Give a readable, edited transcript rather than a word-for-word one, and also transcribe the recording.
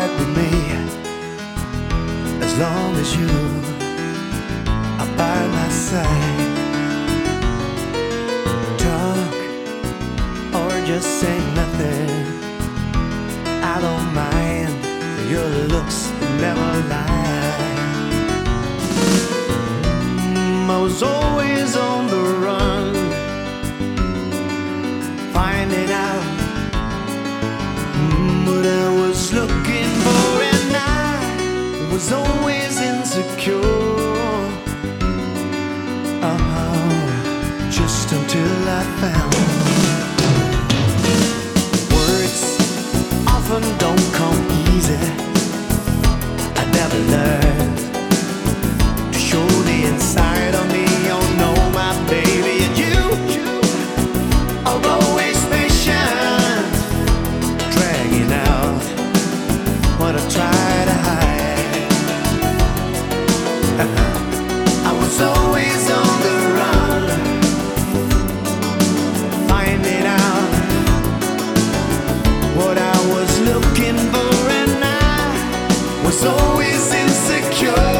alright with me, as long as you are by my side. Talk or just say nothing, I don't mind. Your looks never lie. I was always on the run, finding out what I was looking for, and I was always insecure. Just until I found words often don't come easy. I never learned to show the inside of me. Oh no, my baby, and you are always patient, dragging out what I try to hide. I was always on the run, finding out what I was looking for, and I was always insecure.